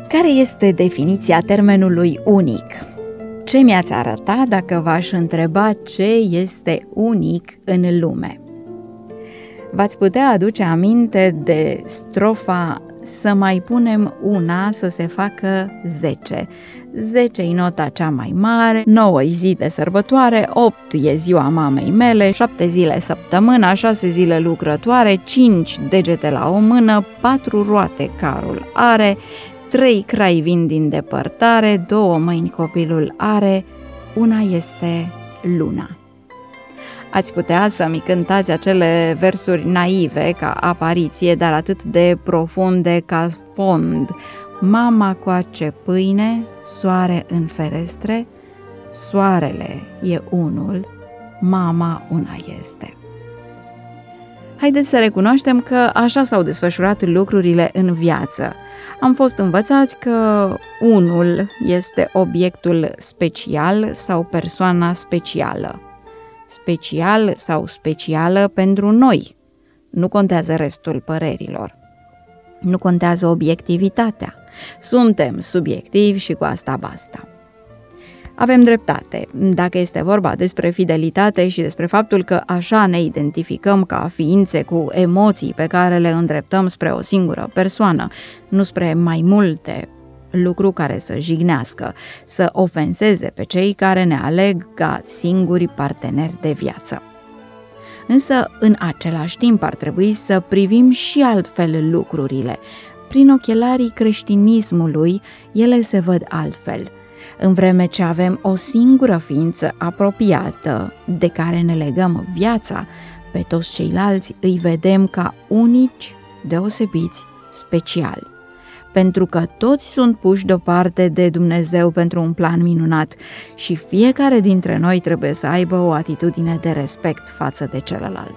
Care este definiția termenului unic? Ce mi-ați arăta dacă v-aș întreba ce este unic în lume? V-ați putea aduce aminte de strofa să mai punem una să se facă 10. 10 e nota cea mai mare, 9 e zi de sărbătoare, 8 e ziua mamei mele, 7 zile săptămâna, 6 zile lucrătoare, 5 degete la o mână, 4 roate carul are, 3 crai vin din depărtare, 2 mâini copilul are, una este luna. Ați putea să-mi cântați acele versuri naive ca apariție, dar atât de profunde ca fond. Mama coace pâine, soare în ferestre, soarele e unul, mama una este. Haideți să recunoaștem că așa s-au desfășurat lucrurile în viață. Am fost învățați că unul este obiectul special sau persoana specială. Special sau specială pentru noi. Nu contează restul părerilor. Nu contează obiectivitatea. Suntem subiectivi și cu asta basta. Avem dreptate, dacă este vorba despre fidelitate și despre faptul că așa ne identificăm ca ființe cu emoții pe care le îndreptăm spre o singură persoană, nu spre mai multe, lucru care să jignească, să ofenseze pe cei care ne aleg ca singuri parteneri de viață. Însă, în același timp, ar trebui să privim și altfel lucrurile. Prin ochelarii creștinismului, ele se văd altfel. În vreme ce avem o singură ființă apropiată de care ne legăm viața, pe toți ceilalți îi vedem ca unici, deosebiți, speciali. Pentru că toți sunt puși deoparte de Dumnezeu pentru un plan minunat și fiecare dintre noi trebuie să aibă o atitudine de respect față de celălalt.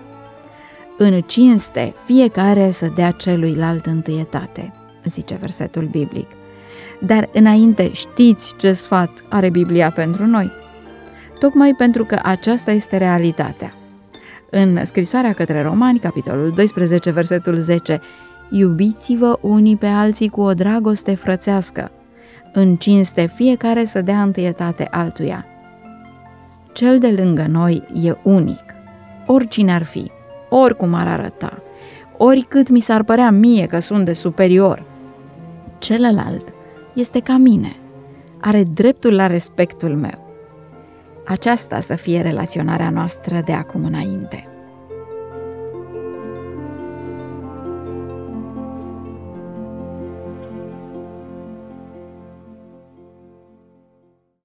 În cinste, fiecare să dea celuilalt întâietate, zice versetul biblic. Dar înainte, știți ce sfat are Biblia pentru noi? Tocmai pentru că aceasta este realitatea. În scrisoarea către Romani, capitolul 12, versetul 10, iubiți-vă unii pe alții cu o dragoste frățească, în cinste fiecare să dea întâietate altuia. Cel de lângă noi e unic, oricine ar fi, oricum ar arăta, oricât mi s-ar părea mie că sunt de superior. Celălalt este ca mine, are dreptul la respectul meu. Aceasta să fie relaționarea noastră de acum înainte.